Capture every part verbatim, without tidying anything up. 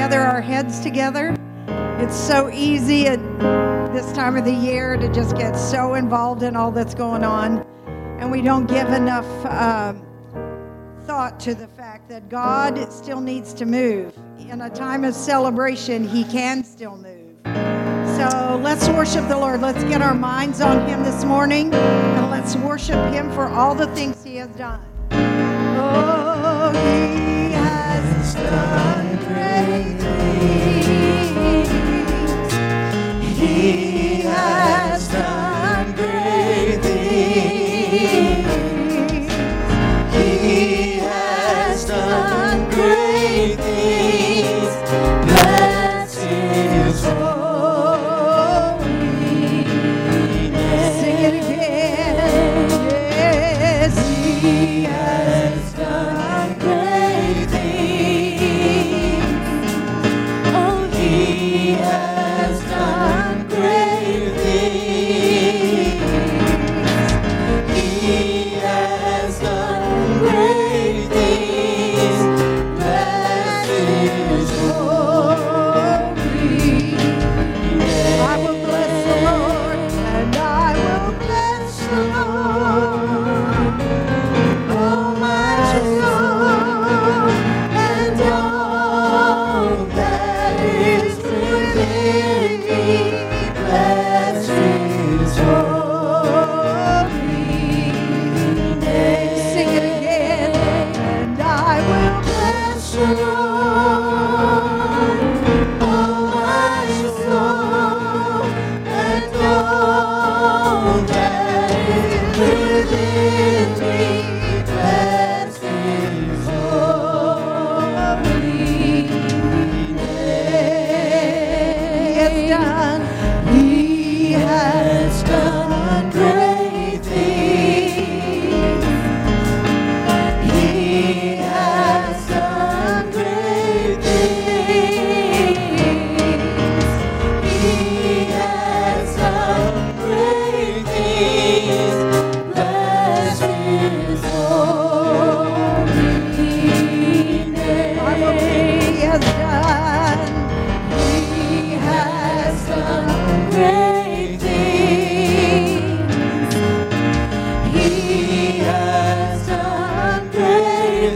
gather our heads together. It's so easy at this time of the year to just get so involved in all that's going on, and we don't give enough uh, thought to the fact that God still needs to move. In a time of celebration, He can still move. So let's worship the Lord. Let's get our minds on Him this morning, and let's worship Him for all the things He has done. Oh, He has done great things. He has done great things. He has done great things. Bless His holy name. Sing it again. Yes, He has done great things. Oh, He has done great things. He has done great things. Bless His holy name. I will bless the Lord, and I will bless the Lord. Oh, my soul, and all that is within me, bless His holy name. Sing it again. And I will bless the Lord, oh, my soul, and all that is within me, bless His holy name. He has done, He has done great things. He has done great things. He has done great things. Bless His holy name. I will sing. He has done. He has done great things. He has done great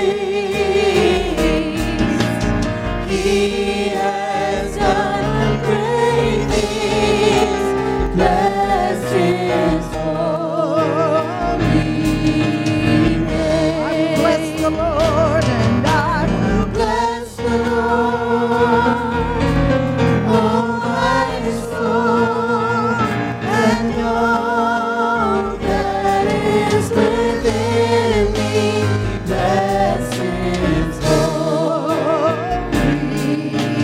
things. He has done great things. Bless His holy name. I will bless the Lord, and I will bless the Lord. Oh, my soul, and all that is within me, bless His holy name.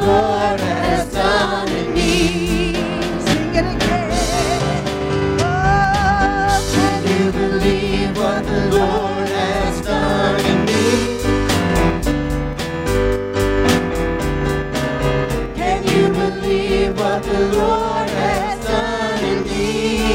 Lord has done in me. Sing it again. Oh, Can you believe what the Lord has done in me? Can you believe what the Lord has done in me?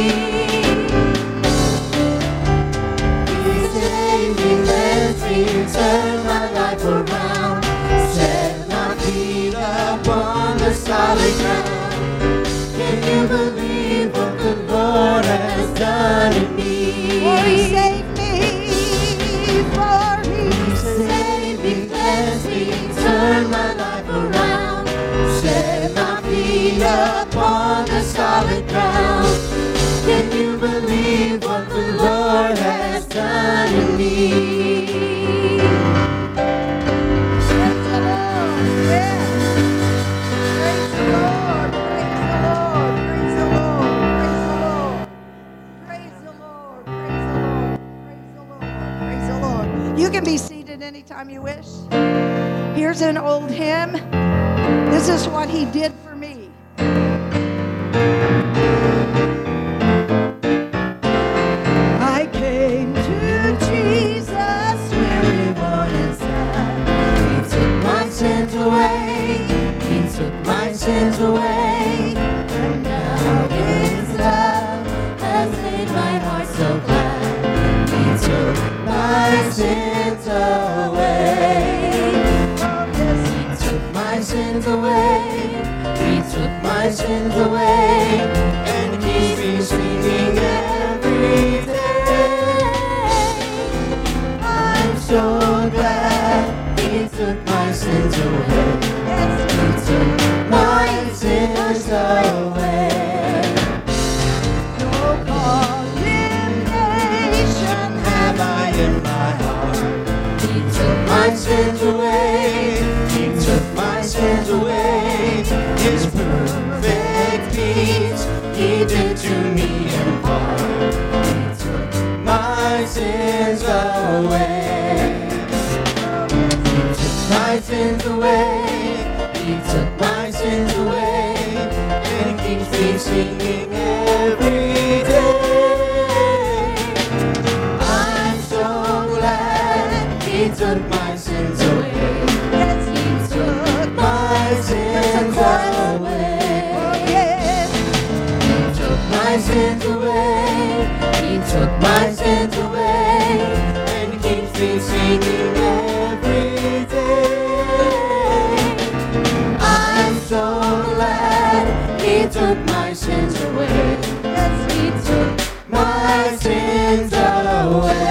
He saved me, cleansed me, turned my life around, set my feet upon the solid ground. Can you believe what the Lord has done in me? for he saved me, for he Saved me, cleansed me, turned my life around, set my feet upon the solid ground. Can you believe what the Lord has done in me? Praise the Lord. Yeah. Praise the Lord. Praise the Lord. Praise the Lord. Praise the Lord. Praise the Lord. Praise the Lord. Praise the Lord. Praise the Lord. You can be seated anytime you wish. Here's an old hymn. This is what he did for me. I came to Jesus weary, worn and sad. He took my sins away, He took my sins away, and now His love has made my heart so glad. He took my sins away. Oh, yes. He took my sins away, He took my sins away, and keeps me singing every day. I'm so glad He took my sins away. Yes. He took my sins away. No condemnation Have I in my heart? He took my sins away. He took my sins away. His perfect peace He did to me impart. He took my sins away. He took my sins away. He took my sins away. And keeps me singing every day. I'm so glad He took my sins away. Yes, He took my sins away. oh, yes. He took my sins away. He took my sins away. And keeps me singing every day. I'm so glad He took my sins away. Yes, He took my sins away.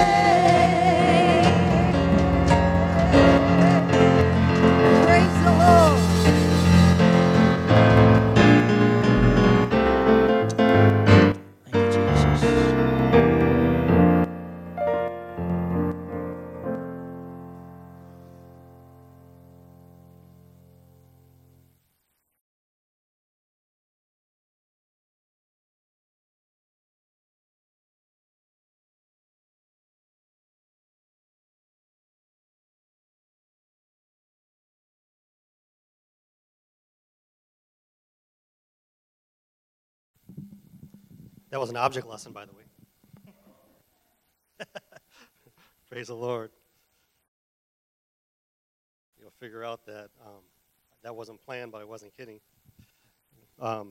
praise the Lord. Thank you, Jesus. That was an object lesson, by the way. Praise the Lord. You'll figure out that um, that wasn't planned, but I wasn't kidding. Um,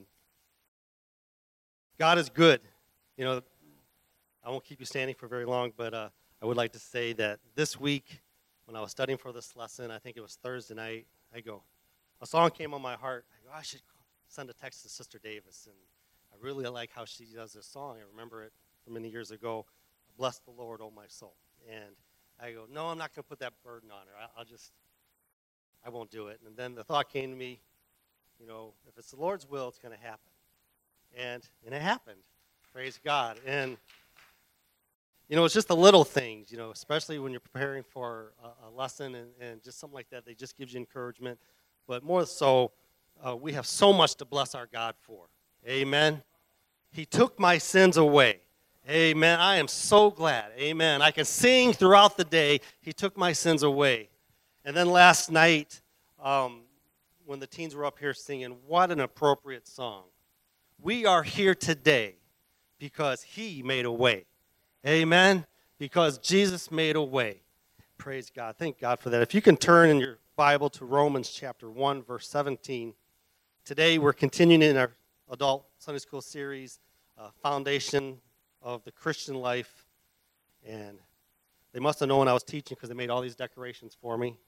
God is good. You know, I won't keep you standing for very long, but uh, I would like to say that this week, when I was studying for this lesson, I think it was Thursday night, I go, a song came on my heart. I go, I should send a text to Sister Davis, and I really like how she does this song. I remember it from many years ago, Bless the Lord, O my soul. And I go, no, I'm not going to put that burden on her. I, I'll just, I won't do it. And then the thought came to me, you know, if it's the Lord's will, it's going to happen. And, and it happened. Praise God. And, you know, it's just the little things, you know, especially when you're preparing for a, a lesson and, and just something like that. They just gives you encouragement. But more so, uh, we have so much to bless our God for. Amen. He took my sins away. Amen. I am so glad. Amen. I can sing throughout the day. He took my sins away. And then last night, um, when the teens were up here singing, what an appropriate song. We are here today because he made a way. Amen? Because Jesus made a way. Praise God. Thank God for that. If you can turn in your Bible to Romans chapter one, verse seventeen. Today we're continuing in our adult Sunday school series, uh, Foundation of the Christian Life. And they must have known I was teaching because they made all these decorations for me.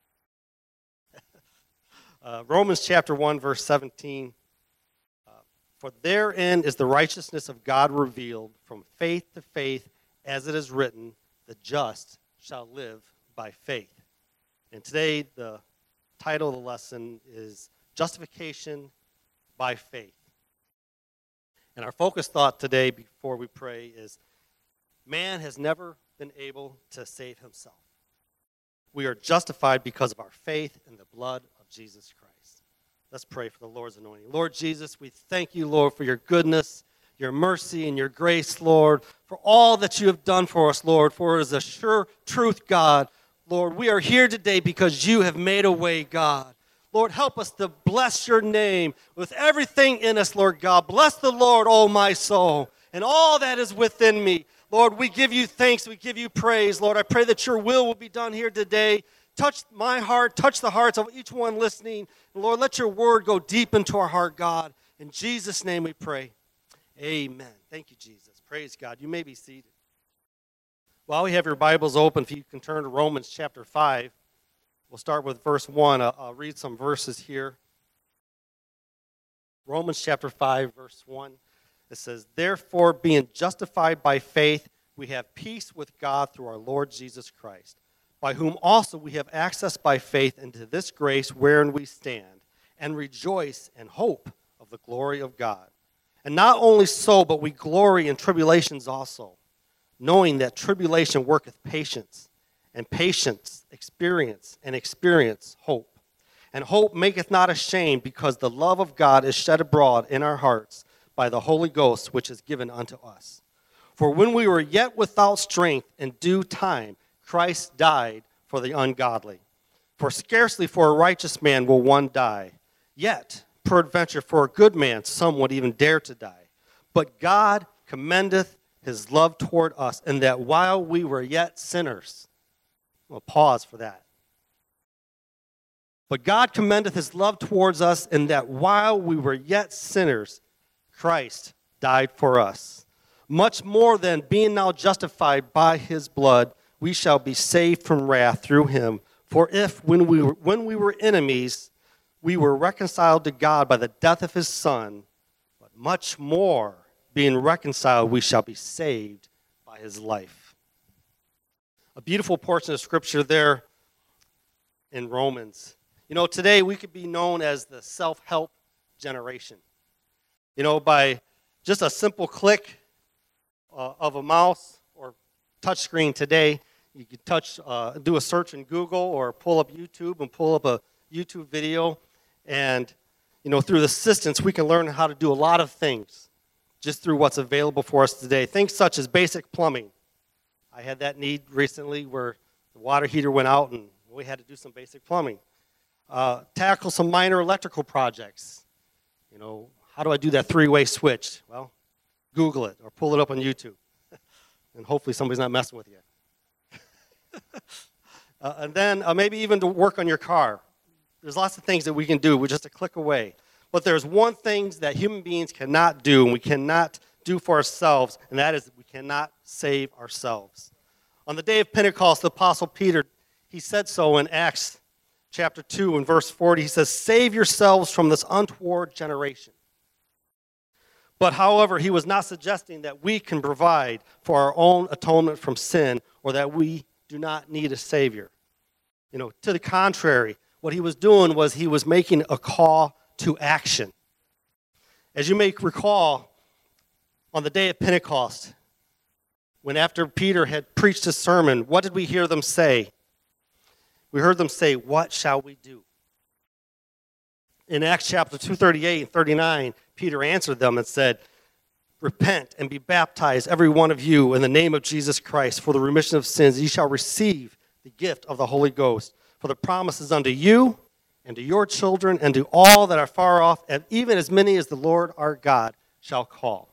uh, Romans chapter one, verse seventeen. Uh, For therein is the righteousness of God revealed from faith to faith, as it is written, the just shall live by faith. And today the title of the lesson is Justification by Faith. And our focus thought today before we pray is, man has never been able to save himself. We are justified because of our faith in the blood of Jesus Christ. Let's pray for the Lord's anointing. Lord Jesus, we thank you, Lord, for your goodness, your mercy, and your grace, Lord, for all that you have done for us, Lord, for it is a sure truth, God. Lord, we are here today because you have made a way, God. Lord, help us to bless your name with everything in us, Lord God. Bless the Lord, oh my soul, and all that is within me. Lord, we give you thanks. We give you praise. Lord, I pray that your will will be done here today. Touch my heart. Touch the hearts of each one listening. And Lord, let your word go deep into our heart, God. In Jesus' name we pray. Amen. Thank you, Jesus. Praise God. You may be seated. While we have your Bibles open, if you can turn to Romans chapter five, we'll start with verse one. I'll, I'll read some verses here. Romans chapter five, verse one. It says, therefore, being justified by faith, we have peace with God through our Lord Jesus Christ, by whom also we have access by faith into this grace wherein we stand, and rejoice in hope of the glory of God. And not only so, but we glory in tribulations also, knowing that tribulation worketh patience, and patience experience, and experience hope. And hope maketh not ashamed, because the love of God is shed abroad in our hearts by the Holy Ghost, which is given unto us. For when we were yet without strength, in due time Christ died for the ungodly. For scarcely for a righteous man will one die, yet peradventure for a good man some would even dare to die. But God commendeth his love toward us, in that while we were yet sinners, we'll pause for that. But God commendeth his love towards us, in that while we were yet sinners, Christ died for us. Much more than, being now justified by his blood, we shall be saved from wrath through him. For if, when we were, when we were enemies, we were reconciled to God by the death of his Son, but much more, being reconciled, we shall be saved by his life. A beautiful portion of Scripture there in Romans. You know, today we could be known as the self-help generation. You know, by just a simple click uh, of a mouse or touch screen today, you could touch, uh, do a search in Google or pull up YouTube and pull up a YouTube video. And, you know, through the assistance, we can learn how to do a lot of things just through what's available for us today. Things such as basic plumbing. I had that need recently where the water heater went out and we had to do some basic plumbing. Uh, tackle some minor electrical projects. You know, how do I do that three-way switch? Well, Google it or pull it up on YouTube. And hopefully somebody's not messing with you. uh, and then uh, maybe even to work on your car. There's lots of things that we can do with just a click away. But there's one thing that human beings cannot do, and we cannot do for ourselves, and that is we cannot save ourselves. On the day of Pentecost, the Apostle Peter, he said so in Acts chapter two and verse forty. He says, save yourselves from this untoward generation. But however, he was not suggesting that we can provide for our own atonement from sin or that we do not need a Savior. You know, to the contrary, what he was doing was he was making a call to action. As you may recall, on the day of Pentecost, when after Peter had preached his sermon, what did we hear them say? We heard them say, what shall we do? In Acts chapter two thirty-eight and thirty-nine, Peter answered them and said, repent and be baptized, every one of you, in the name of Jesus Christ, for the remission of sins. Ye shall receive the gift of the Holy Ghost. For the promise is unto you and to your children, and to all that are far off, and even as many as the Lord our God shall call.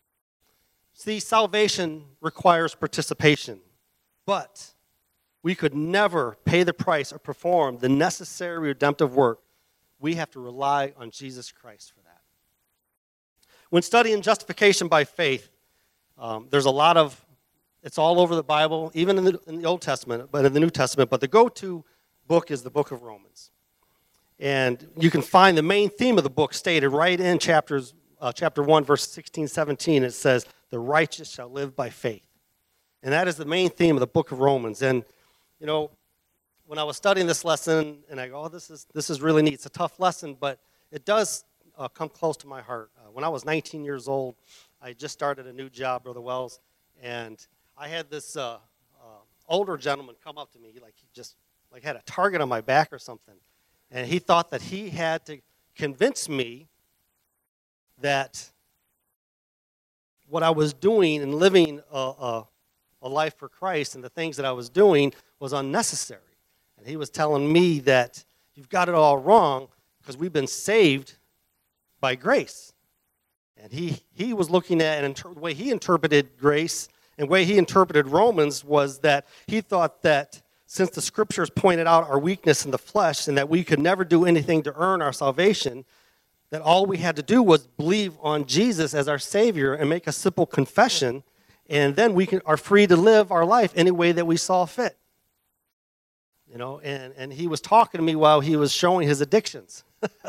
See, salvation requires participation, but we could never pay the price or perform the necessary redemptive work. We have to rely on Jesus Christ for that. When studying justification by faith, um, there's a lot of, it's all over the Bible, even in the, in the Old Testament, but in the New Testament, but the go-to book is the book of Romans. And you can find the main theme of the book stated right in chapters, uh, chapter one, verse sixteen, seventeen. It says, the righteous shall live by faith. And that is the main theme of the book of Romans. And, you know, when I was studying this lesson, and I go, oh, this is, this is really neat. It's a tough lesson, but it does uh, come close to my heart. Uh, when I was nineteen years old, I just started a new job, Brother Wells, and I had this uh, uh, older gentleman come up to me, like he just like had a target on my back or something. And he thought that he had to convince me that what I was doing and living a, a, a life for Christ and the things that I was doing was unnecessary. And he was telling me that you've got it all wrong because we've been saved by grace. And he, he was looking at, and inter- the way he interpreted grace and the way he interpreted Romans was that he thought that since the scriptures pointed out our weakness in the flesh and that we could never do anything to earn our salvation, that all we had to do was believe on Jesus as our Savior and make a simple confession, and then we can, are free to live our life any way that we saw fit. You know, and, and he was talking to me while he was showing his addictions,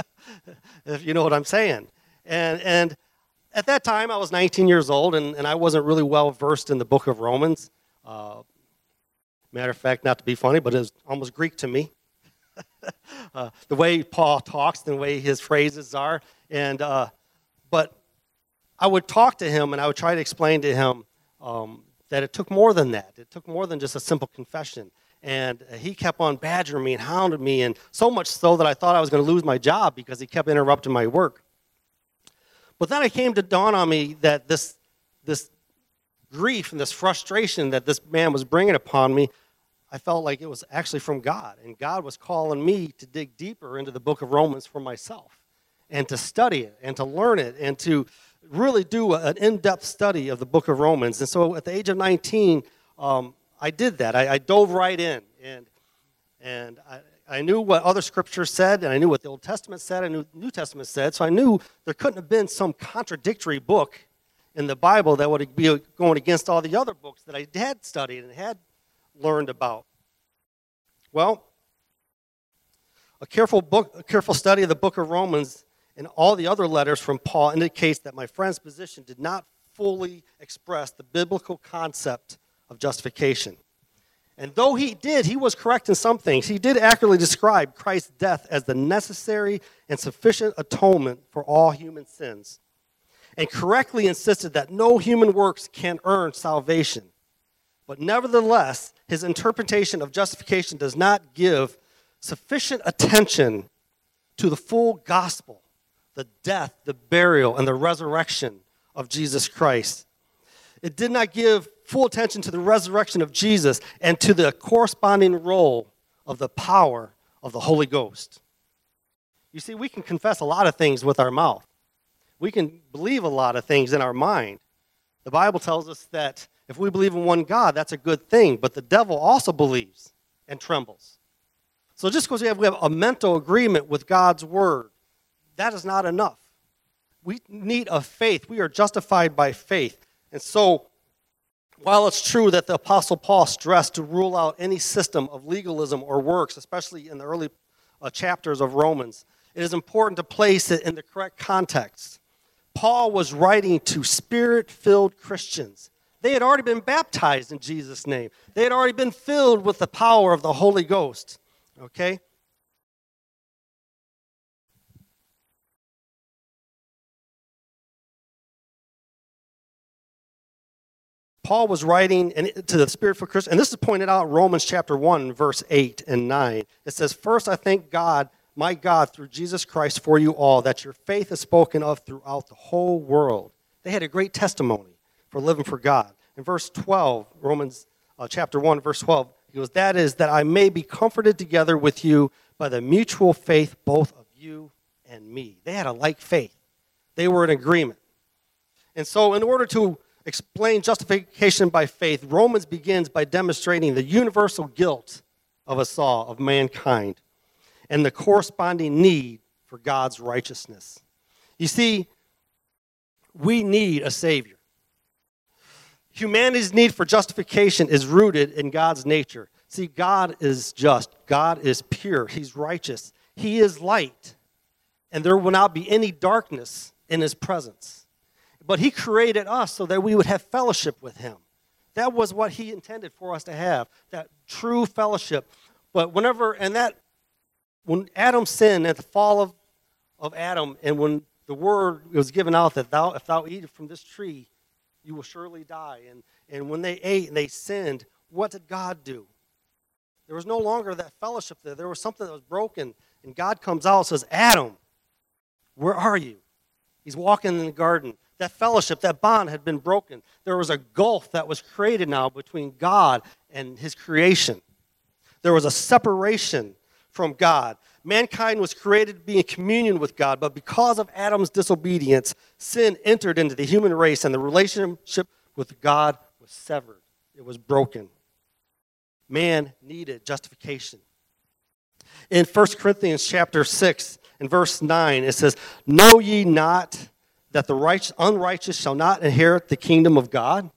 if you know what I'm saying. And and at that time, I was nineteen years old, and, and I wasn't really well versed in the book of Romans. Uh, matter of fact, not to be funny, but it was almost Greek to me. uh, the way Paul talks, the way his phrases are. and uh, But I would talk to him, and I would try to explain to him um, that it took more than that. It took more than just a simple confession. And he kept on badgering me and hounding me, and so much so that I thought I was going to lose my job because he kept interrupting my work. But then it came to dawn on me that this, this grief and this frustration that this man was bringing upon me, I felt like it was actually from God. And God was calling me to dig deeper into the book of Romans for myself and to study it and to learn it and to really do an in-depth study of the book of Romans. And so at the age of nineteen, um, I did that. I, I dove right in. And, and I, I knew what other scriptures said, and I knew what the Old Testament said, and the New Testament said. So I knew there couldn't have been some contradictory book in the Bible that would be going against all the other books that I had studied and had learned about. Well, a careful book, a careful study of the book of Romans and all the other letters from Paul indicates that my friend's position did not fully express the biblical concept of justification. And though he did, he was correct in some things. He did accurately describe Christ's death as the necessary and sufficient atonement for all human sins, and correctly insisted that no human works can earn salvation. But nevertheless, his interpretation of justification does not give sufficient attention to the full gospel, the death, the burial, and the resurrection of Jesus Christ. It did not give full attention to the resurrection of Jesus and to the corresponding role of the power of the Holy Ghost. You see, we can confess a lot of things with our mouth. We can believe a lot of things in our mind. The Bible tells us that if we believe in one God, that's a good thing, but the devil also believes and trembles. So just because we have, we have a mental agreement with God's word, that is not enough. We need a faith. We are justified by faith. And so, while it's true that the Apostle Paul stressed to rule out any system of legalism or works, especially in the early uh, chapters of Romans, it is important to place it in the correct context. Paul was writing to Spirit-filled Christians. They had already been baptized in Jesus' name. They had already been filled with the power of the Holy Ghost. Okay? Paul was writing to the Spirit-filled Christians, and this is pointed out in Romans chapter one, verse eight and nine. It says, "First I thank God, my God, through Jesus Christ for you all, that your faith is spoken of throughout the whole world." They had a great testimony for living for God. In verse twelve, Romans uh, chapter one, verse twelve, He goes, that is, that I may be comforted together with you by the mutual faith both of you and me. They had a like faith. They were in agreement. And so in order to explain justification by faith, Romans begins by demonstrating the universal guilt of us all, of mankind, and the corresponding need for God's righteousness. You see, we need a Savior. Humanity's need for justification is rooted in God's nature. See, God is just. God is pure. He's righteous. He is light. And there will not be any darkness in his presence. But he created us so that we would have fellowship with him. That was what he intended for us to have, that true fellowship. But whenever, and that, when Adam sinned at the fall of, of Adam, and when the word was given out that thou, if thou eat from this tree, you will surely die. And, and when they ate and they sinned, what did God do? There was no longer that fellowship there. There was something that was broken. And God comes out and says, Adam, where are you? He's walking in the garden. That fellowship, that bond had been broken. There was a gulf that was created now between God and his creation. There was a separation from God. Mankind was created to be in communion with God, but because of Adam's disobedience, sin entered into the human race, and the relationship with God was severed. It was broken. Man needed justification. In First Corinthians chapter six, in verse nine, it says, know ye not that the righteous, unrighteous shall not inherit the kingdom of God?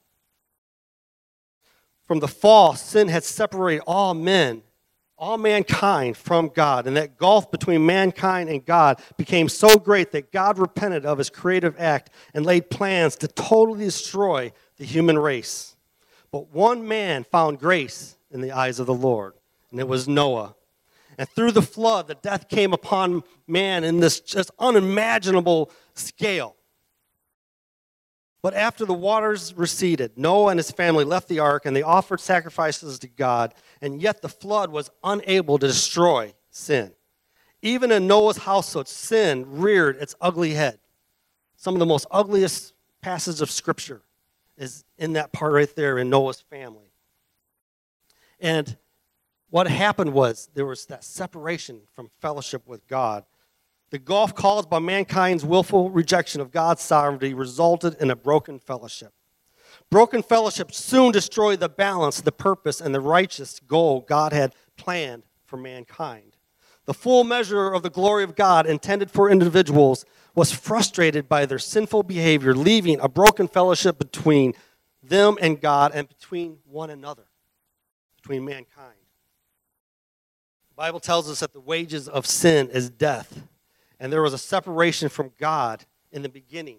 From the fall, sin had separated all men, all mankind from God, and that gulf between mankind and God became so great that God repented of his creative act and laid plans to totally destroy the human race. But one man found grace in the eyes of the Lord, and it was Noah. And through the flood, the death came upon man in this just unimaginable scale. But after the waters receded, Noah and his family left the ark, and they offered sacrifices to God, and yet the flood was unable to destroy sin. Even in Noah's household, sin reared its ugly head. Some of the most ugliest passages of Scripture is in that part right there in Noah's family. And what happened was there was that separation from fellowship with God. The gulf caused by mankind's willful rejection of God's sovereignty resulted in a broken fellowship. Broken fellowship soon destroyed the balance, the purpose, and the righteous goal God had planned for mankind. The full measure of the glory of God intended for individuals was frustrated by their sinful behavior, leaving a broken fellowship between them and God and between one another, between mankind. The Bible tells us that the wages of sin is death. And there was a separation from God in the beginning,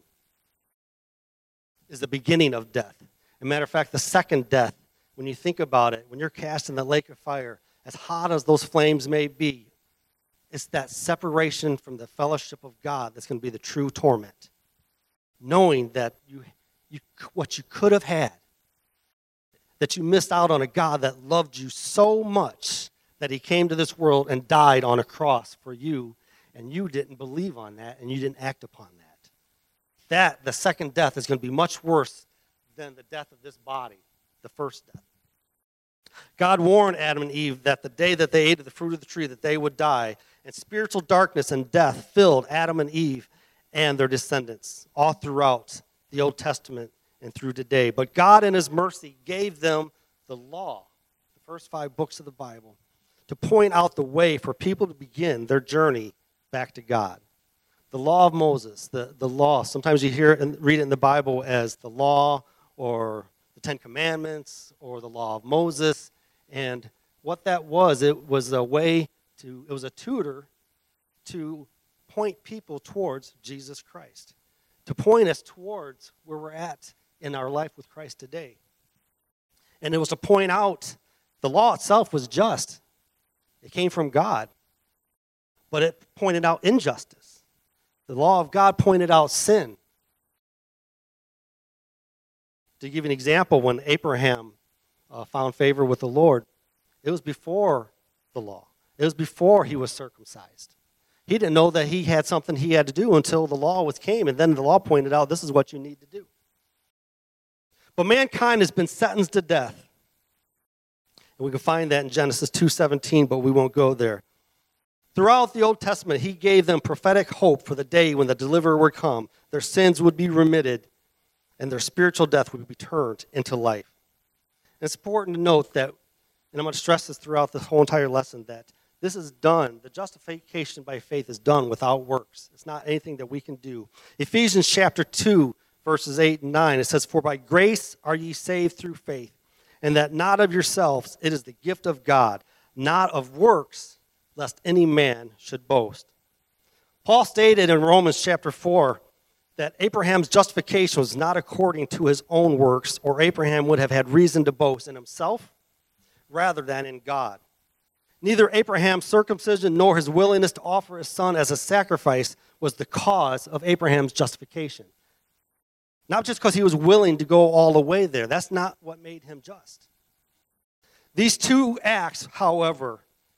is the beginning of death. As a matter of fact, the second death, when you think about it, when you're cast in the lake of fire, as hot as those flames may be, it's that separation from the fellowship of God that's going to be the true torment. Knowing that you, you, what you could have had, that you missed out on a God that loved you so much that he came to this world and died on a cross for you, and you didn't believe on that, and you didn't act upon that. That, the second death, is going to be much worse than the death of this body, the first death. God warned Adam and Eve that the day that they ate of the fruit of the tree, that they would die, and spiritual darkness and death filled Adam and Eve and their descendants all throughout the Old Testament and through today. But God in his mercy gave them the law, the first five books of the Bible, to point out the way for people to begin their journey back to God. The law of Moses, the, the law, sometimes you hear it and read it in the Bible as the law or the Ten Commandments or the law of Moses. And what that was, it was a way to, it was a tutor to point people towards Jesus Christ, to point us towards where we're at in our life with Christ today. And it was to point out the law itself was just. It came from God. But it pointed out injustice. The law of God pointed out sin. To give you an example, when Abraham uh, found favor with the Lord, it was before the law. It was before he was circumcised. He didn't know that he had something he had to do until the law was came, and then the law pointed out, this is what you need to do. But mankind has been sentenced to death. And we can find that in Genesis two seventeen, but we won't go there. Throughout the Old Testament, he gave them prophetic hope for the day when the deliverer would come, their sins would be remitted, and their spiritual death would be turned into life. And it's important to note that, and I'm going to stress this throughout this whole entire lesson, that this is done, the justification by faith is done without works. It's not anything that we can do. Ephesians chapter two, verses eight and nine, it says, "For by grace are ye saved through faith, and that not of yourselves, it is the gift of God, not of works, lest any man should boast." Paul stated in Romans chapter four that Abraham's justification was not according to his own works, or Abraham would have had reason to boast in himself rather than in God. Neither Abraham's circumcision nor his willingness to offer his son as a sacrifice was the cause of Abraham's justification. Not just because he was willing to go all the way there. That's not what made him just. These two acts, however,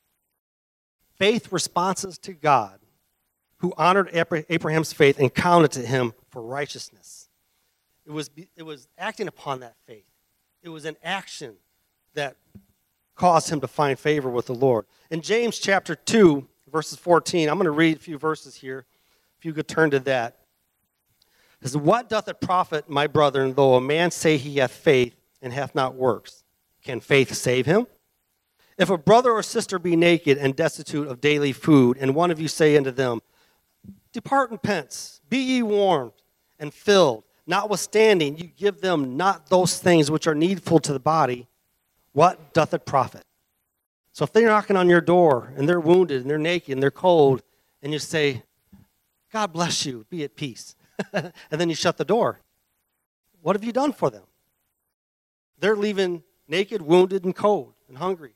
faith responses to God, who honored Abraham's faith and counted to him for righteousness. It was, it was acting upon that faith. It was an action that caused him to find favor with the Lord. In James chapter two, verses fourteen, I'm going to read a few verses here. If you could turn to that. It says, "What doth it profit, my brethren, though a man say he hath faith and hath not works? Can faith save him? If a brother or sister be naked and destitute of daily food, and one of you say unto them, Depart in pence, be ye warmed and filled, notwithstanding you give them not those things which are needful to the body, what doth it profit?" So if they're knocking on your door and they're wounded and they're naked and they're cold, and you say, "God bless you, be at peace," and then you shut the door, what have you done for them? They're leaving naked, wounded, and cold and hungry.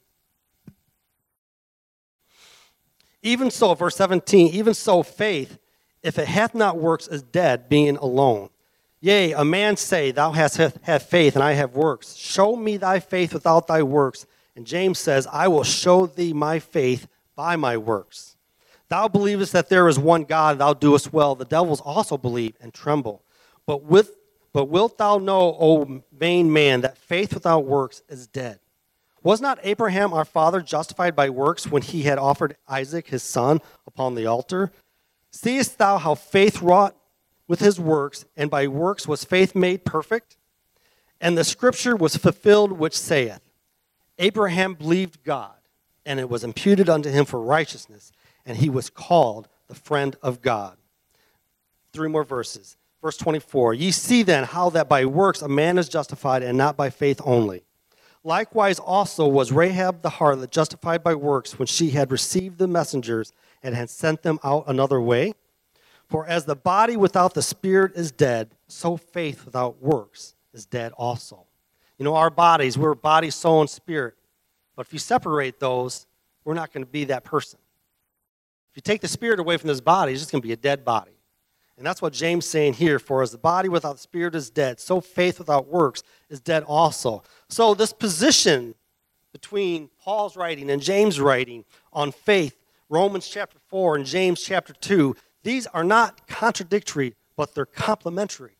Even so, verse seventeen, "Even so faith, if it hath not works, is dead, being alone. Yea, a man say, Thou hast have faith, and I have works. Show me thy faith without thy works. And James says, I will show thee my faith by my works. Thou believest that there is one God, thou doest well. The devils also believe and tremble. But with but wilt thou know, O vain man, that faith without works is dead? Was not Abraham our father justified by works when he had offered Isaac his son upon the altar? Seest thou how faith wrought with his works, and by works was faith made perfect? And the scripture was fulfilled which saith, Abraham believed God, and it was imputed unto him for righteousness, and he was called the friend of God. Three more verses. Verse twenty-four, Ye see then how that by works a man is justified, and not by faith only. Likewise also was Rahab the harlot justified by works when she had received the messengers and had sent them out another way? For as the body without the spirit is dead, so faith without works is dead also. You know, our bodies, we're body, soul, and spirit. But if you separate those, we're not going to be that person. If you take the spirit away from this body, it's just going to be a dead body. And that's what James is saying here. For as the body without the spirit is dead, so faith without works is dead also. So this position between Paul's writing and James' writing on faith, Romans chapter four and James chapter two, these are not contradictory, but they're complementary.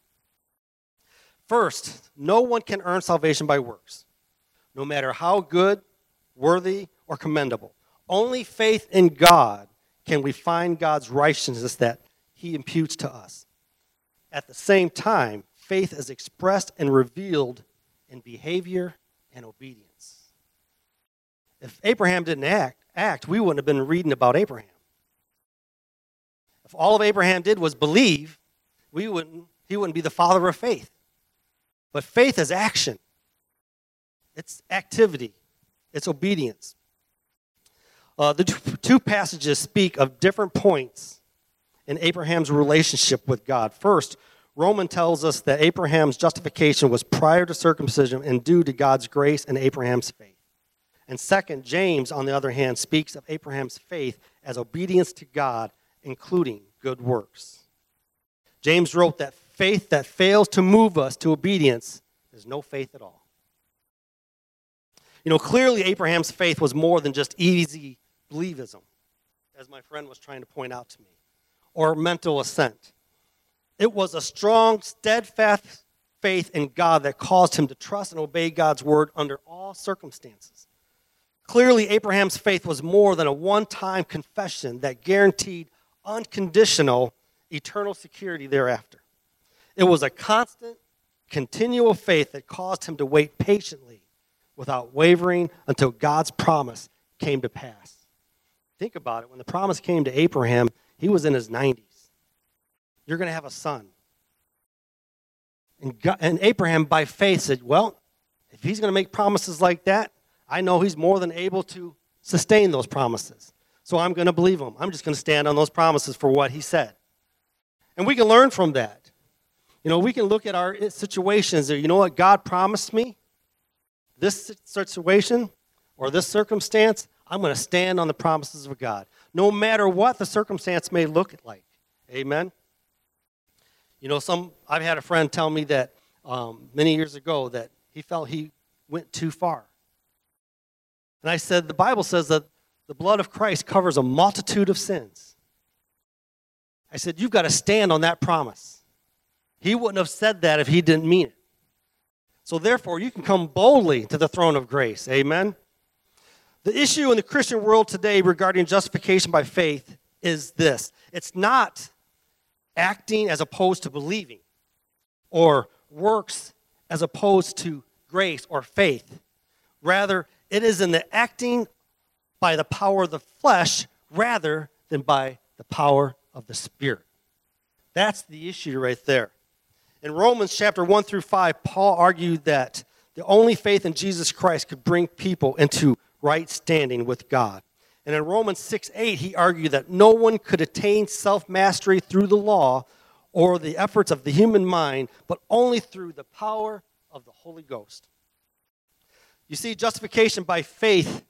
First, no one can earn salvation by works, no matter how good, worthy, or commendable. Only faith in God can we find God's righteousness that he imputes to us. At the same time, faith is expressed and revealed in behavior and obedience. If Abraham didn't act, act, we wouldn't have been reading about Abraham. If all of Abraham did was believe, we wouldn't, he wouldn't be the father of faith. But faith is action. It's activity. It's obedience. Uh, the two passages speak of different points in Abraham's relationship with God. First, Romans tells us that Abraham's justification was prior to circumcision and due to God's grace and Abraham's faith. And second, James, on the other hand, speaks of Abraham's faith as obedience to God, including good works. James wrote that faith that fails to move us to obedience is no faith at all. You know, clearly Abraham's faith was more than just easy believism, as my friend was trying to point out to me, or mental assent. It was a strong, steadfast faith in God that caused him to trust and obey God's word under all circumstances. Clearly, Abraham's faith was more than a one-time confession that guaranteed unconditional eternal security thereafter. It was a constant, continual faith that caused him to wait patiently without wavering until God's promise came to pass. Think about it. When the promise came to Abraham, he was in his nineties. You're going to have a son. And, God, and Abraham, by faith, said, well, if he's going to make promises like that, I know he's more than able to sustain those promises. So I'm going to believe him. I'm just going to stand on those promises for what he said. And we can learn from that. You know, we can look at our situations that, you know what, God promised me this situation or this circumstance, I'm going to stand on the promises of God, no matter what the circumstance may look like. Amen? You know, some I've had a friend tell me that um, many years ago that he felt he went too far. And I said, the Bible says that the blood of Christ covers a multitude of sins. I said, you've got to stand on that promise. He wouldn't have said that if he didn't mean it. So therefore, you can come boldly to the throne of grace. Amen? The issue in the Christian world today regarding justification by faith is this. It's not acting as opposed to believing, or works as opposed to grace or faith. Rather, it is in the acting by the power of the flesh rather than by the power of the Spirit. That's the issue right there. In Romans chapter one through five, Paul argued that the only faith in Jesus Christ could bring people into right standing with God. And in Romans six eight, he argued that no one could attain self-mastery through the law or the efforts of the human mind, but only through the power of the Holy Ghost. You see, justification by faith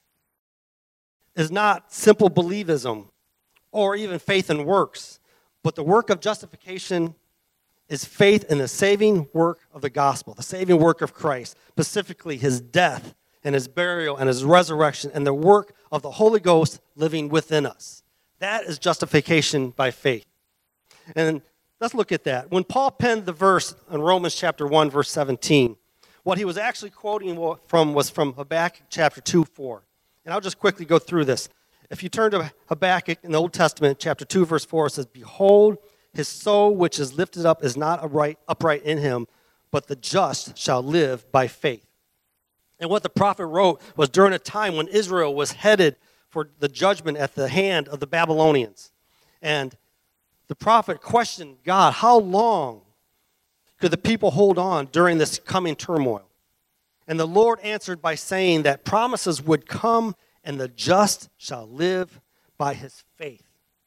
is not simple believism or even faith in works, but the work of justification is faith in the saving work of the gospel, the saving work of Christ, specifically his death and his burial and his resurrection and the work of the Holy Ghost living within us. That is justification by faith. And let's look at that. When Paul penned the verse in Romans chapter one, verse seventeen, what he was actually quoting from was from Habakkuk chapter two, four. And I'll just quickly go through this. If you turn to Habakkuk in the Old Testament, chapter two, verse four, it says, behold, his soul which is lifted up is not upright, upright in him, but the just shall live by faith. And what the prophet wrote was during a time when Israel was headed for the judgment at the hand of the Babylonians. And the prophet questioned God, how long could the people hold on during this coming turmoil? And the Lord answered by saying that promises would come and the just shall live by his faith.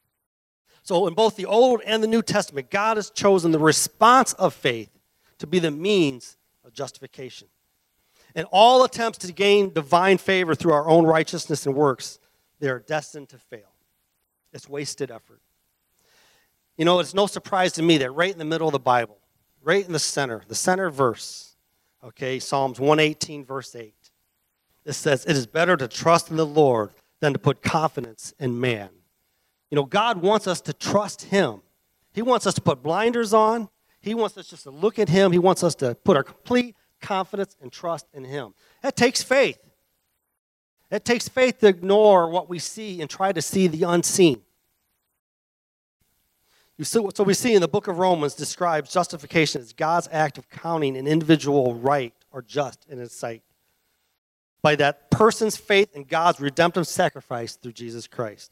So in both the Old and the New Testament, God has chosen the response of faith to be the means of justification. And all attempts to gain divine favor through our own righteousness and works, they are destined to fail. It's wasted effort. You know, it's no surprise to me that right in the middle of the Bible, right in the center, the center verse, okay, Psalms one eighteen, verse eight, it says, it is better to trust in the Lord than to put confidence in man. You know, God wants us to trust him. He wants us to put blinders on. He wants us just to look at him. He wants us to put our complete confidence and trust in him. That takes faith. It takes faith to ignore what we see and try to see the unseen. You see, so we see in the book of Romans describes justification as God's act of counting an individual right or just in his sight by that person's faith in God's redemptive sacrifice through Jesus Christ.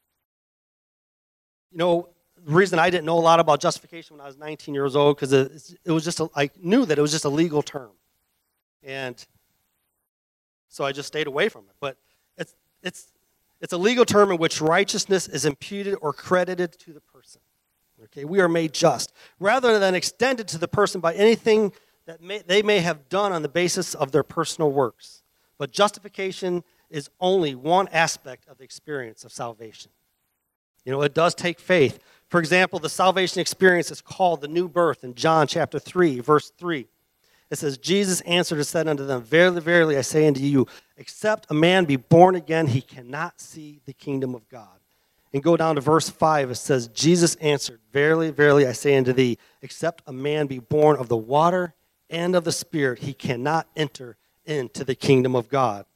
You know, the reason I didn't know a lot about justification when I was nineteen years old, because it, it was just, a, I knew that it was just a legal term. And so I just stayed away from it. But it's, it's, it's a legal term in which righteousness is imputed or credited to the person. Okay, we are made just, rather than extended to the person by anything that may, they may have done on the basis of their personal works. But justification is only one aspect of the experience of salvation. You know, it does take faith. For example, the salvation experience is called the new birth in John chapter three, verse three. It says, Jesus answered and said unto them, verily, verily, I say unto you, except a man be born again, he cannot see the kingdom of God. And go down to verse five, it says, Jesus answered, verily, verily, I say unto thee, except a man be born of the water and of the Spirit, he cannot enter into the kingdom of God.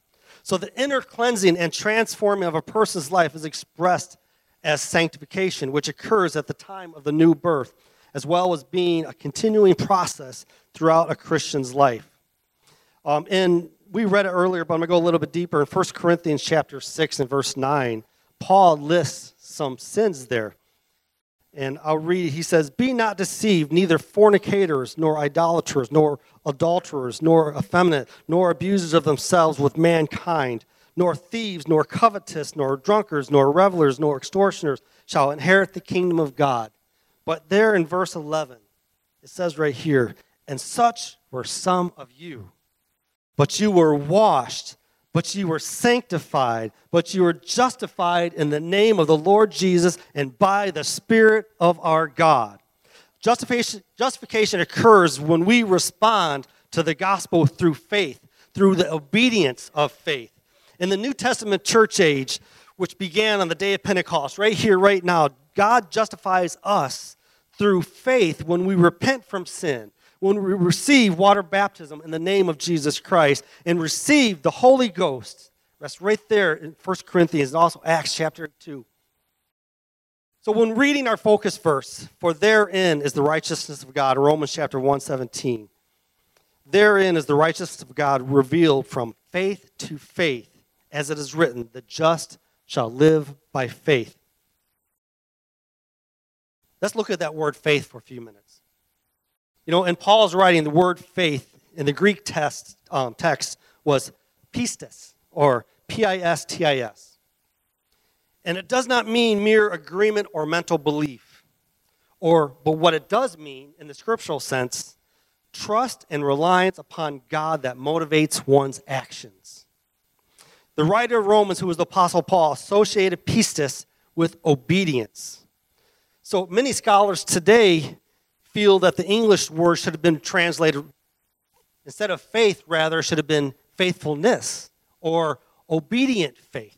So the inner cleansing and transforming of a person's life is expressed as sanctification, which occurs at the time of the new birth, as well as being a continuing process throughout a Christian's life. Um, and we read it earlier, but I'm going to go a little bit deeper. In First Corinthians chapter six and verse nine, Paul lists some sins there. And I'll read it. He says, "Be not deceived, neither fornicators, nor idolaters, nor adulterers, nor effeminate, nor abusers of themselves with mankind, nor thieves, nor covetous, nor drunkards, nor revelers, nor extortioners shall inherit the kingdom of God." But there in verse eleven, it says right here, "And such were some of you. But you were washed, but you were sanctified, but you were justified in the name of the Lord Jesus and by the Spirit of our God." Justification, justification occurs when we respond to the gospel through faith, through the obedience of faith. In the New Testament church age, which began on the day of Pentecost, right here, right now, God justifies us through faith when we repent from sin, when we receive water baptism in the name of Jesus Christ and receive the Holy Ghost. That's right there in First Corinthians and also Acts chapter two. So when reading our focus verse, "For therein is the righteousness of God," Romans chapter one seventeen. Therein is the righteousness of God revealed from faith to faith, as it is written, "The just shall live by faith." Let's look at that word faith for a few minutes. You know, in Paul's writing, the word faith in the Greek text, um, text was pistis, or P I S T I S. And it does not mean mere agreement or mental belief. Or, but what it does mean, in the scriptural sense, trust and reliance upon God that motivates one's actions. The writer of Romans, who was the Apostle Paul, associated pistis with obedience. So many scholars today feel that the English word should have been translated, instead of faith, rather, should have been faithfulness or obedient faith.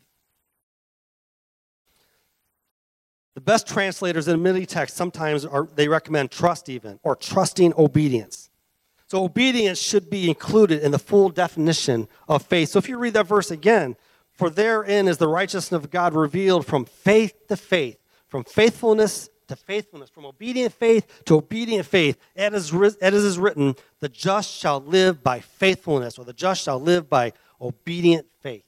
The best translators in the Middle text sometimes are, they recommend trust even, or trusting obedience. So obedience should be included in the full definition of faith. So if you read that verse again, "For therein is the righteousness of God revealed from faith to faith," from faithfulness to faithfulness, from obedient faith to obedient faith. As it is written, "The just shall live by faithfulness," or "the just shall live by obedient faith."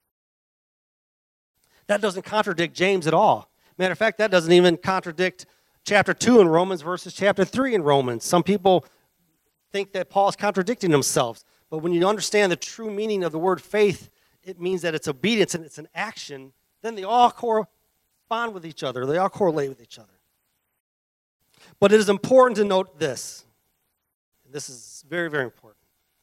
That doesn't contradict James at all. Matter of fact, that doesn't even contradict chapter two in Romans versus chapter three in Romans. Some people think that Paul is contradicting himself. But when you understand the true meaning of the word faith, it means that it's obedience and it's an action. Then they all correspond with each other. They all correlate with each other. But it is important to note this. This is very, very important.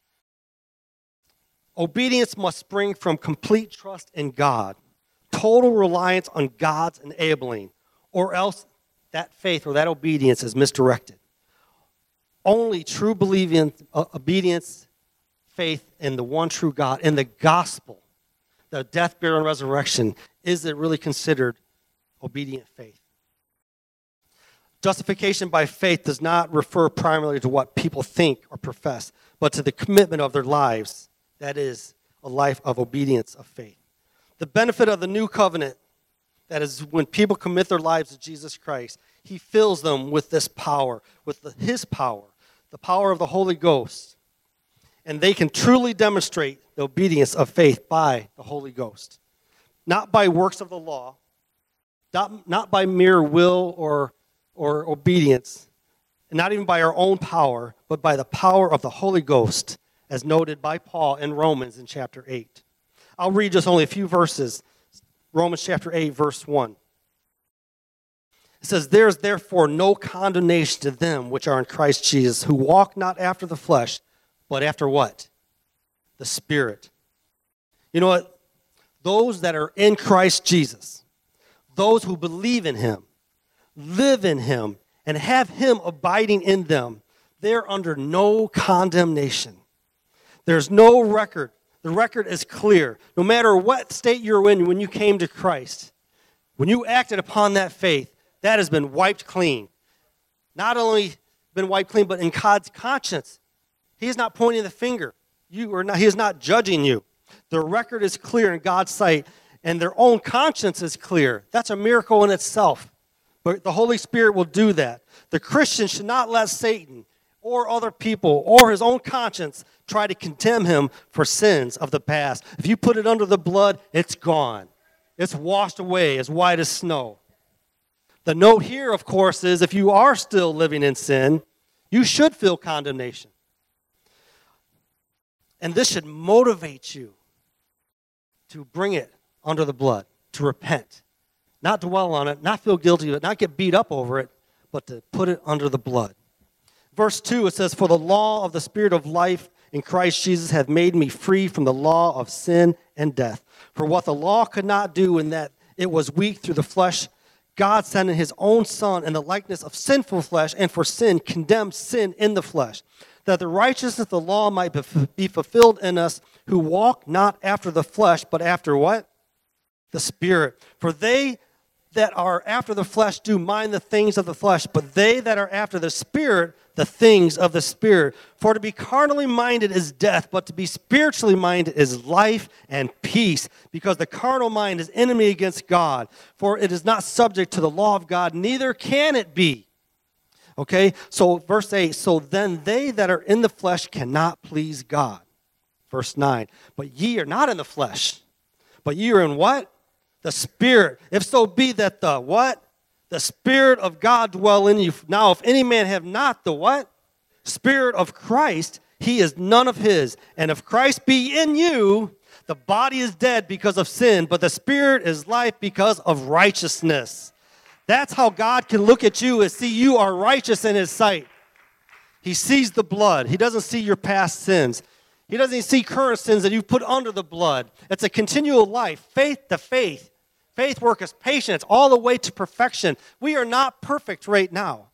Obedience must spring from complete trust in God, total reliance on God's enabling, or else that faith or that obedience is misdirected. Only true believing, uh, obedience, faith in the one true God, in the gospel, the death, burial, and resurrection, is it really considered obedient faith. Justification by faith does not refer primarily to what people think or profess, but to the commitment of their lives. That is, a life of obedience of faith. The benefit of the new covenant, that is when people commit their lives to Jesus Christ, he fills them with this power, with the, his power, the power of the Holy Ghost. And they can truly demonstrate the obedience of faith by the Holy Ghost. Not by works of the law, not, not by mere will or, or obedience, and not even by our own power, but by the power of the Holy Ghost, as noted by Paul in Romans in chapter eight. I'll read just only a few verses. Romans chapter eight, verse one. It says, "There is therefore no condemnation to them which are in Christ Jesus, who walk not after the flesh, but after what? The Spirit." You know what? Those that are in Christ Jesus, those who believe in him, live in him, and have him abiding in them, they're under no condemnation. There's no record. The record is clear. No matter what state you're in when you came to Christ, when you acted upon that faith, that has been wiped clean. Not only been wiped clean, but in God's conscience, he is not pointing the finger. You are not, he is not judging you. Their record is clear in God's sight, and their own conscience is clear. That's a miracle in itself. But the Holy Spirit will do that. The Christian should not let Satan or other people or his own conscience try to condemn him for sins of the past. If you put it under the blood, it's gone. It's washed away as white as snow. The note here, of course, is if you are still living in sin, you should feel condemnation. And this should motivate you to bring it under the blood, to repent. Not dwell on it, not feel guilty of it, not get beat up over it, but to put it under the blood. Verse two, it says, "For the law of the Spirit of life in Christ Jesus hath made me free from the law of sin and death. For what the law could not do in that it was weak through the flesh, God sending his own Son in the likeness of sinful flesh, and for sin condemned sin in the flesh, that the righteousness of the law might be fulfilled in us who walk not after the flesh, but after what? The Spirit. For they that are after the flesh do mind the things of the flesh, but they that are after the Spirit, the things of the Spirit. For to be carnally minded is death, but to be spiritually minded is life and peace, because the carnal mind is enemy against God, for it is not subject to the law of God, neither can it be." Okay, so verse eight, "So then they that are in the flesh cannot please God." Verse nine, "But ye are not in the flesh, but ye are in what? The Spirit. If so be that the what? The Spirit of God dwell in you. Now, if any man have not the what? Spirit of Christ, he is none of his. And if Christ be in you, the body is dead because of sin, but the Spirit is life because of righteousness." That's how God can look at you, and see you are righteous in his sight. He sees the blood. He doesn't see your past sins. He doesn't see current sins that you've put under the blood. It's a continual life, faith to faith. Faith work is patience all the way to perfection. We are not perfect right now.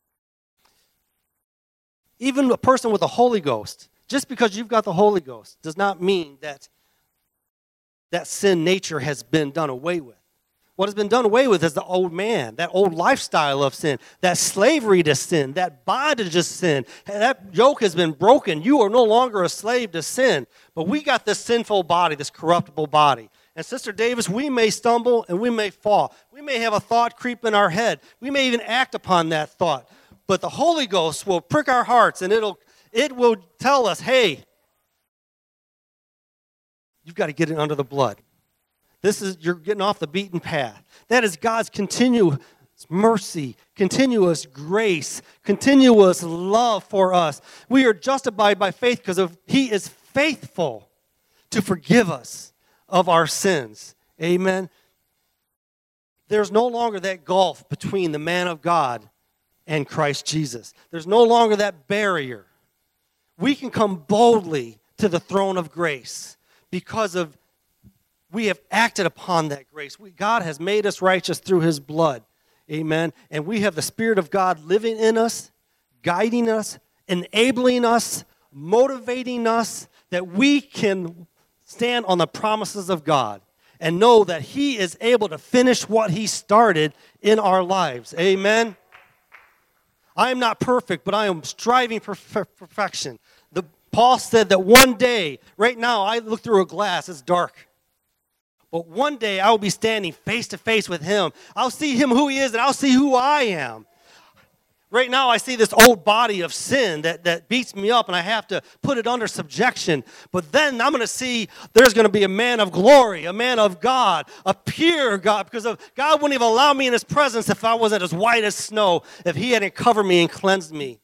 Even a person with the Holy Ghost, just because you've got the Holy Ghost, does not mean that that sin nature has been done away with. What has been done away with is the old man, that old lifestyle of sin, that slavery to sin, that bondage to sin. That yoke has been broken. You are no longer a slave to sin. But we got this sinful body, this corruptible body. And Sister Davis, we may stumble and we may fall. We may have a thought creep in our head. We may even act upon that thought. But the Holy Ghost will prick our hearts, and it'll it will tell us, hey, you've got to get it under the blood. This is, you're getting off the beaten path. That is God's continuous mercy, continuous grace, continuous love for us. We are justified by faith because of he is faithful to forgive us of our sins. Amen. There's no longer that gulf between the man of God and Christ Jesus. There's no longer that barrier. We can come boldly to the throne of grace because of we have acted upon that grace. We, God has made us righteous through his blood. Amen. And we have the Spirit of God living in us, guiding us, enabling us, motivating us, that we can stand on the promises of God and know that he is able to finish what he started in our lives. Amen. I am not perfect, but I am striving for perfection. The, Paul said that one day, right now, I look through a glass, it's dark. But one day I will be standing face to face with him. I'll see him who he is, and I'll see who I am. Right now I see this old body of sin that, that beats me up, and I have to put it under subjection. But then I'm going to see there's going to be a man of glory, a man of God, a pure God, because of, God wouldn't even allow me in his presence if I wasn't as white as snow, if he hadn't covered me and cleansed me.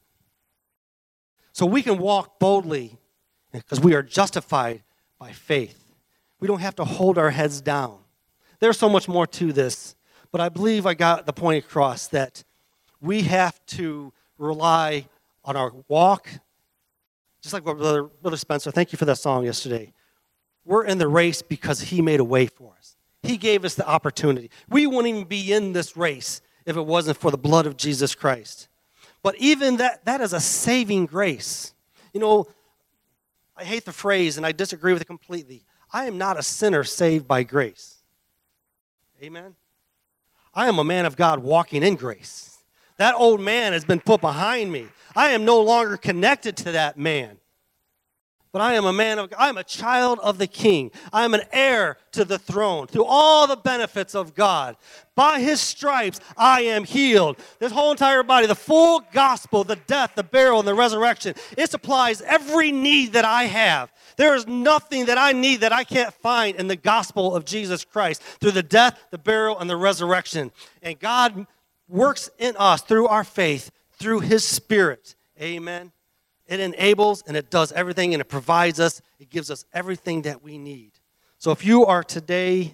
So we can walk boldly because we are justified by faith. We don't have to hold our heads down. There's so much more to this, but I believe I got the point across that we have to rely on our walk. Just like what Brother, Brother Spencer, thank you for that song yesterday. We're in the race because he made a way for us. He gave us the opportunity. We wouldn't even be in this race if it wasn't for the blood of Jesus Christ. But even that, that is a saving grace. You know, I hate the phrase and I disagree with it completely. I am not a sinner saved by grace. Amen? I am a man of God walking in grace. That old man has been put behind me. I am no longer connected to that man. but I am a man of God. I am a child of the King. I am an heir to the throne through all the benefits of God. By his stripes, I am healed. This whole entire body, the full gospel, the death, the burial, and the resurrection, it supplies every need that I have. There is nothing that I need that I can't find in the gospel of Jesus Christ through the death, the burial, and the resurrection. And God works in us through our faith, through his Spirit. Amen. It enables and it does everything and it provides us. It gives us everything that we need. So if you are today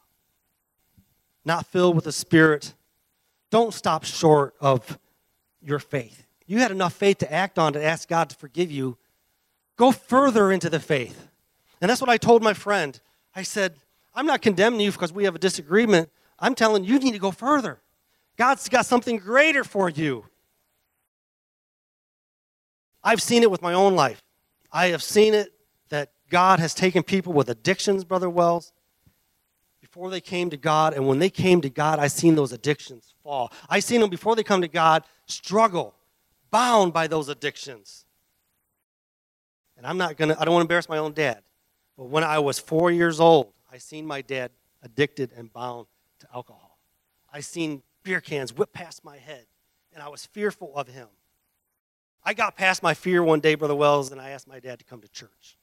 not filled with the Spirit, don't stop short of your faith. You had enough faith to act on to ask God to forgive you. Go further into the faith. And that's what I told my friend. I said, I'm not condemning you because we have a disagreement. I'm telling you, you need to go further. God's got something greater for you. I've seen it with my own life. I have seen it that God has taken people with addictions, Brother Wells, before they came to God. And when they came to God, I've seen those addictions fall. I've seen them before they come to God struggle, bound by those addictions. And I'm not going to, I don't want to embarrass my own dad. But when I was four years old, I seen my dad addicted and bound to alcohol. I seen beer cans whip past my head, and I was fearful of him. I got past my fear one day, Brother Wells, and I asked my dad to come to church.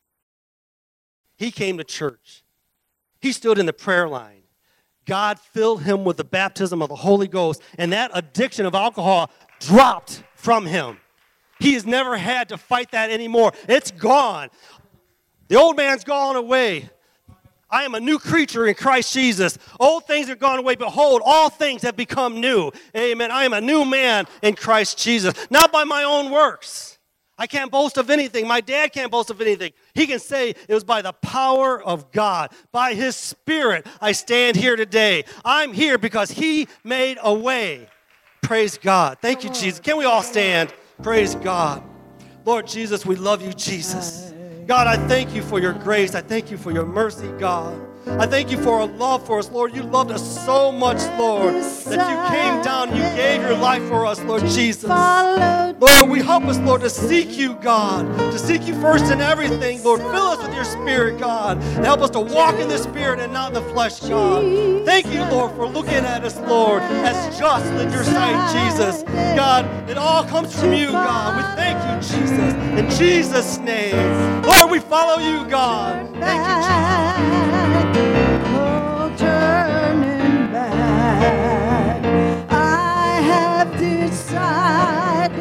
He came to church. He stood in the prayer line. God filled him with the baptism of the Holy Ghost, and that addiction of alcohol dropped from him. He has never had to fight that anymore. It's gone. The old man's gone away. I am a new creature in Christ Jesus. Old things are gone away. Behold, all things have become new. Amen. I am a new man in Christ Jesus. Not by my own works. I can't boast of anything. My dad can't boast of anything. He can say it was by the power of God. By his Spirit, I stand here today. I'm here because he made a way. Praise God. Thank you, Jesus. Can we all stand? Praise God. Lord Jesus, we love you, Jesus. God, I thank you for your grace. I thank you for your mercy, God. I thank you for a love for us, Lord. You loved us so much, Lord, that you came down and you gave your life for us, Lord Jesus. Lord, we help us, Lord, to seek you, God, to seek you first in everything, Lord. Fill us with your Spirit, God, and help us to walk in the Spirit and not in the flesh, God. Thank you, Lord, for looking at us, Lord, as just in your sight, Jesus. God, it all comes from you, God. We thank you, Jesus. In Jesus' name. Lord, we follow you, God. Thank you, Jesus. No turning back. I have decided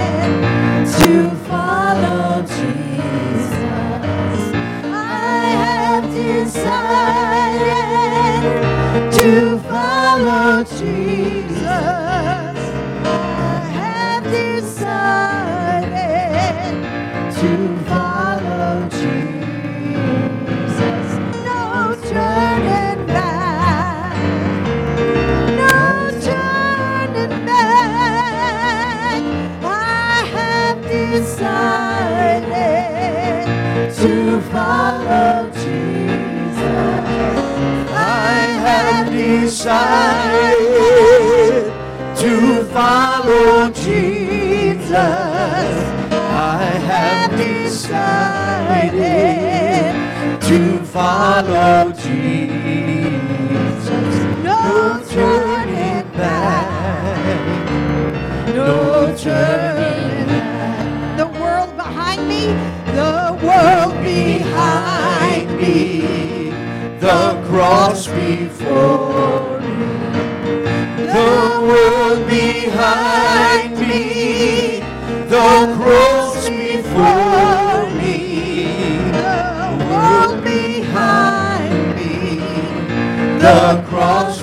to follow Jesus. I have decided to follow Jesus. I have decided to follow Jesus. Turning back, no turning back. I have decided to follow Jesus. I have decided to follow Jesus. I have decided to follow Jesus. No turning back. No turning back. The world behind me. The world behind me. The cross before me. The world behind me. The cross before me. Behind me, the cross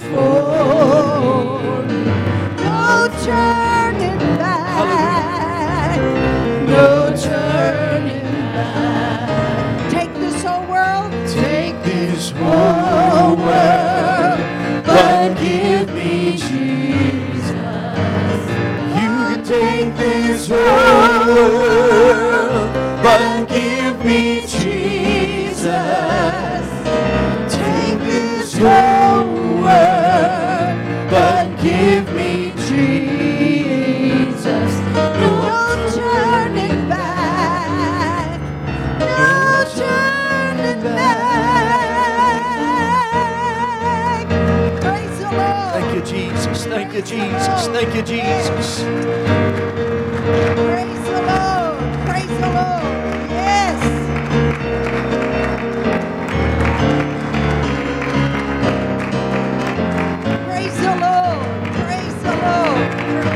before me, no turning back, no turning back. Take this whole world, take this whole world, but give me Jesus. You can take this whole world, but give me Jesus. Take this whole world, but give me Jesus. No turning back, Jesus. Thank you, Jesus. Praise the Lord. Praise the Lord. Yes. Praise the Lord. Praise the Lord.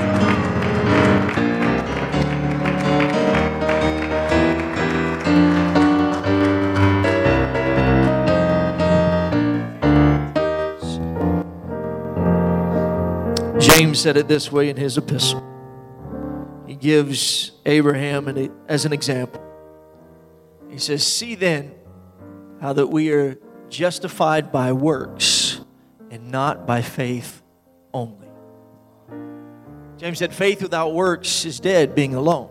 James said it this way in his epistle. He gives Abraham an, as an example. He says, see then how that we are justified by works and not by faith only. James said faith without works is dead, being alone.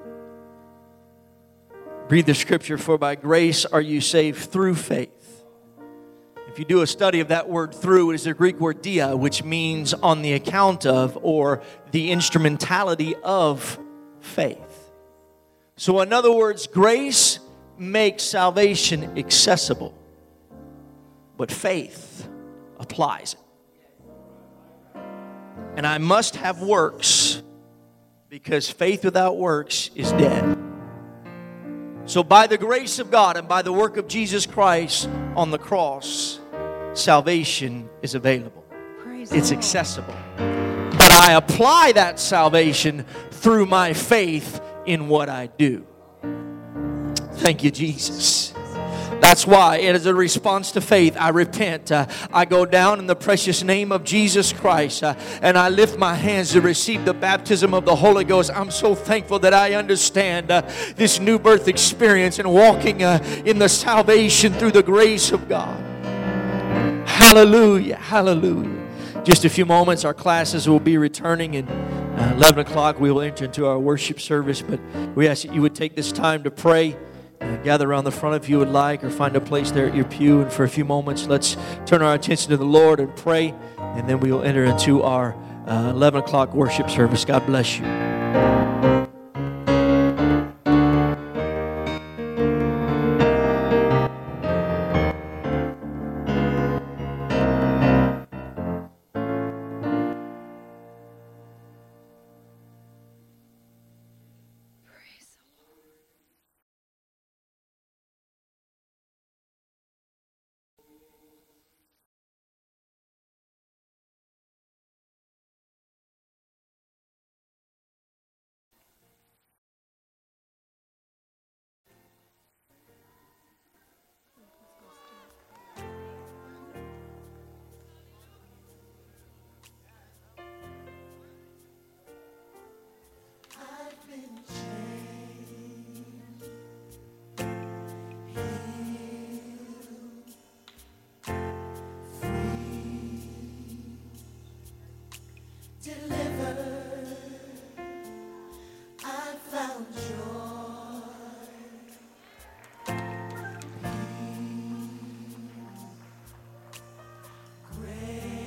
Read the scripture, for by grace are you saved through faith. If you do a study of that word through, it is the Greek word dia, which means on the account of or the instrumentality of faith. So in other words, grace makes salvation accessible, but faith applies it. And I must have works because faith without works is dead. So by the grace of God and by the work of Jesus Christ on the cross, salvation is available. Praise It's the Lord. accessible. But I apply that salvation through my faith in what I do. Thank you, Jesus. That's why it is a response to faith. I repent. Uh, I go down in the precious name of Jesus Christ uh, and I lift my hands to receive the baptism of the Holy Ghost. I'm so thankful that I understand uh, this new birth experience and walking uh, in the salvation through the grace of God. Hallelujah. Hallelujah. Just a few moments, our classes will be returning, and uh, eleven o'clock we will enter into our worship service. But we ask that you would take this time to pray. Uh, gather around the front if you would like, or find a place there at your pew. And for a few moments, let's turn our attention to the Lord and pray. And then we will enter into our uh, eleven o'clock worship service. God bless you.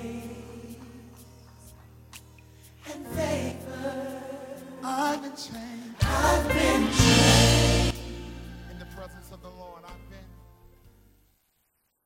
I've been changed.